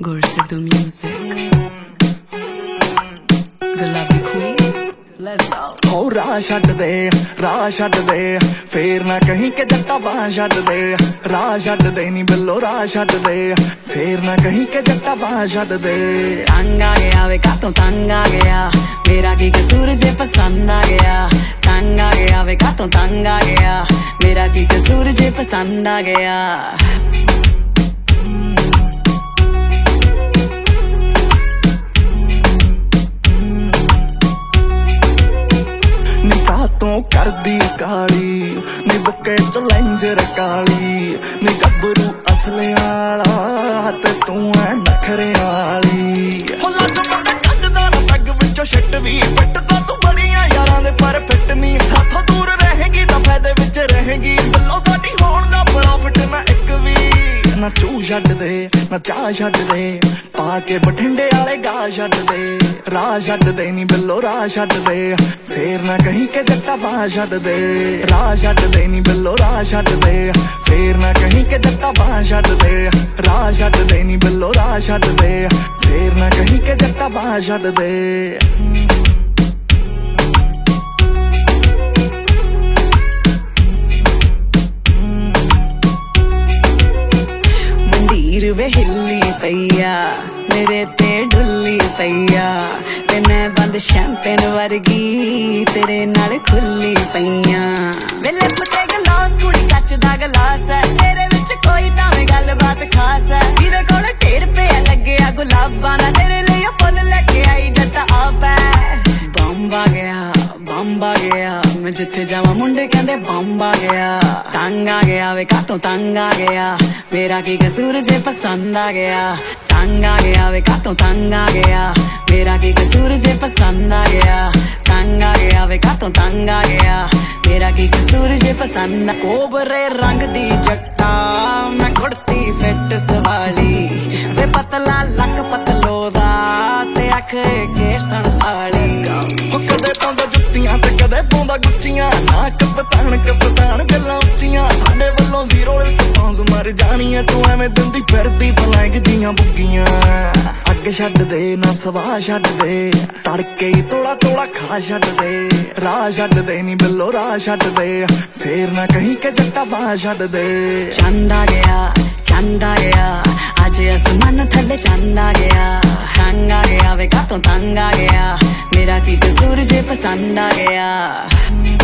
Gorsidu music, Gulabi queen, let's go. हो राह छड्ड दे फेर ना कहीं के जट्टा बाह छड्ड दे राह छड्ड दे नी बिल्लो राह छड्ड दे फेर ना कहीं के जट्टा बाह छड्ड दे तंग आ गया वे कातों तंग आ गया मेरा की कसूर जे पसंद आ गया तंग आ गया वे कातों तंग आ गया मेरा की कसूर जे पसंद आ गया तू करदी काली नी बुके चलेंजर काली नी गबरू असले आला ते तू है नखरे वाली हो लग मुंडा कड्डदा ना पैग विचों शिट वी फिट ता तू बड़ियां यारां दे पर फिट नी साथों दूर रहेगी तां फायदे विच रहेगी बिल्लो साडी होण दा प्रॉफिट ना एक वी ना चू छड्ड दे ना चाह छड्ड दे पाके बठिंडे वाले गा छड्ड दे राह छड्ड दे नी बिल्लो राह छड्ड दे फेर ना कहीं के जट्टा बाह छड्ड दे राह छड्ड दे नी बिल्लो राह छड्ड दे फेर ना कहीं के जट्टा बाह छड्ड दे राह छड्ड दे नी बिल्लो राह छड्ड दे फेर ना कहीं के जट्टा बाह छड्ड दे वे हिल्ली पईया मेरे ते डुल्ली पईया ते मैं बंद शैंपेन वर्गी तेरे नाल खुल्ली पईया वे लिप ते गलास कुड़ी कच दा गलास है तेरे विच कोई तावें गलबात खास है जिदे कोल ढेर पे लग्गिया गुलाबां दा तेरे लिए फुल लेके आई जट्टा आप है बंब आ गया मैं जिथे जावां मुंडे कहंदे बंब आ गया तंग आ गया वे कातों तंग आ गया मेरा की कसूर जे पसंद आ गया तंग आ गया वे कातों तंग आ गया मेरा की कसूर जे पसंद आ गया तंग आ गया वे कातों तंग आ गया मेरा की कसूर जे पसंद कोबरे रंग दी जट्टा मैं कुड़ती फिट सवाली वे पतला लक पतलो दा ते अख केसन वाली कदे पाउंदा जुत्तियां ते कदे पाउंदा गुच्चियां ना कपतान गल्लां ਉੱਚੀਆਂ ਸਾਡੇ ਵੱਲੋਂ ਜ਼ੀਰੋ ਰਿਸਪੌਂਸ ਮਰ ਜਾਣੀ ਐ ਤੂੰ ਐਵੇਂ ਦਿੰਦੀ ਫਿਰਦੀ ਬਲੈਂਕ ਜੀਆਂ ਬੁੱਗੀਆਂ ਅੱਗ ਛੱਡ ਦੇ ਨਾ ਸਵਾਹ ਛੱਡ ਦੇ ਤੜਕੇ ਹੀ ਤੋੜਾ ਖਾ ਛੱਡ ਦੇ ਰਾਹ ਛੱਡ ਦੇ ਨੀ ਬਿੱਲੋ ਰਾਹ ਛੱਡ ਦੇ ਫੇਰ ਨਾ ਕਹੀਂ ਕਿ ਜੱਟਾ ਬਾਹ ਛੱਡ ਦੇ ਚੰਦ ਆ ਗਿਆ ਅੱਜ ਅਸਮਾਨ ਥੱਲੇ ਚੰਦ ਆ ਗਿਆ ਤੰਗ ਆ ਗਿਆ ਵੇ ਕਾਤੋਂ ਤੰਗ ਆ ਗਿਆ ਮੇਰਾ ਕੀ ਕਸੂਰ ਜੇ ਪਸੰਦ ਆ ਗਿਆ